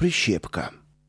Прищепка.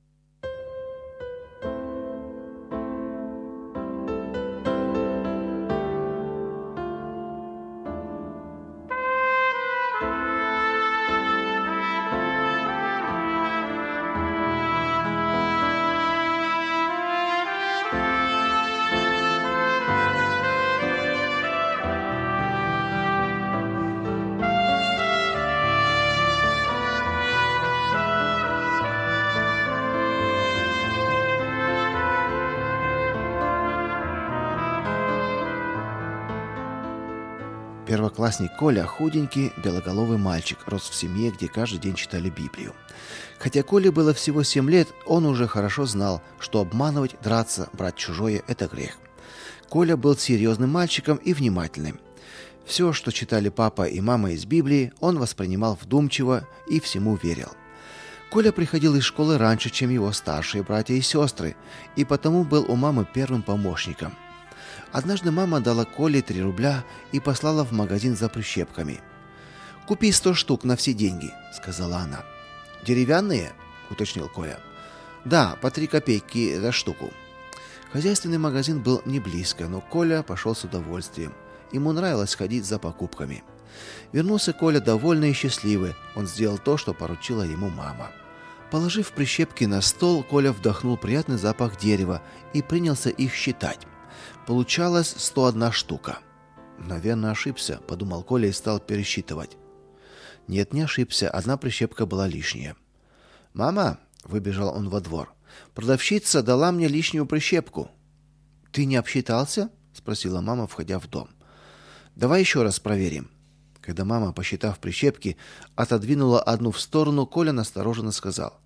Первоклассник Коля, худенький, белоголовый мальчик, рос в семье, где каждый день читали Библию. Хотя Коле было всего 7 лет, он уже хорошо знал, что обманывать, драться, брать чужое – это грех. Коля был серьезным мальчиком и внимательным. Все, что читали папа и мама из Библии, он воспринимал вдумчиво и всему верил. Коля приходил из школы раньше, чем его старшие братья и сестры, и потому был у мамы первым помощником. Однажды мама дала Коле 3 рубля и послала в магазин за прищепками. «Купи 100 штук на все деньги», — сказала она. «Деревянные?» — уточнил Коля. «Да, по 3 копейки за штуку». Хозяйственный магазин был не близко, но Коля пошел с удовольствием. Ему нравилось ходить за покупками. Вернулся Коля довольный и счастливый. Он сделал то, что поручила ему мама. Положив прищепки на стол, Коля вдохнул приятный запах дерева и принялся их считать. Получалось 101 штука. «Наверное, ошибся», — подумал Коля и стал пересчитывать. Нет, не ошибся, 1 прищепка была лишняя. «Мама», — выбежал он во двор, — «продавщица дала мне лишнюю прищепку». «Ты не обсчитался?» — спросила мама, входя в дом. «Давай еще раз проверим». Когда мама, посчитав прищепки, отодвинула одну в сторону, Коля настороженно сказал: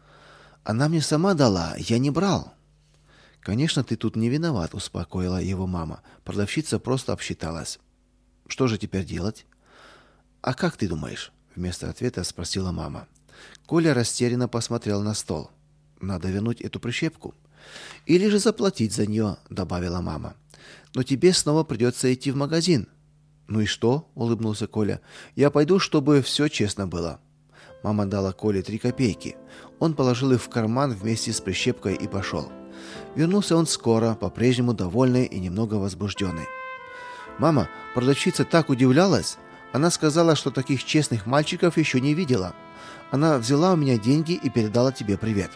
«Она мне сама дала, я не брал». «Конечно, ты тут не виноват», — успокоила его мама. «Продавщица просто обсчиталась». «Что же теперь делать?» «А как ты думаешь?» — вместо ответа спросила мама. Коля растерянно посмотрел на стол. «Надо вернуть эту прищепку. Или же заплатить за нее», — добавила мама. «Но тебе снова придется идти в магазин». «Ну и что?» — улыбнулся Коля. «Я пойду, чтобы все честно было». Мама дала Коле 3 копейки. Он положил их в карман вместе с прищепкой и пошел. Вернулся он скоро, по-прежнему довольный и немного возбужденный. «Мама, продавщица так удивлялась. Она сказала, что таких честных мальчиков еще не видела. Она взяла у меня деньги и передала тебе привет».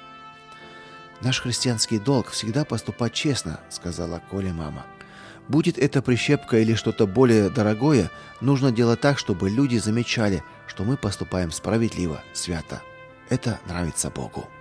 «Наш христианский долг всегда поступать честно», — сказала Коле мама. «Будет это прищепка или что-то более дорогое, нужно делать так, чтобы люди замечали, что мы поступаем справедливо, свято. Это нравится Богу».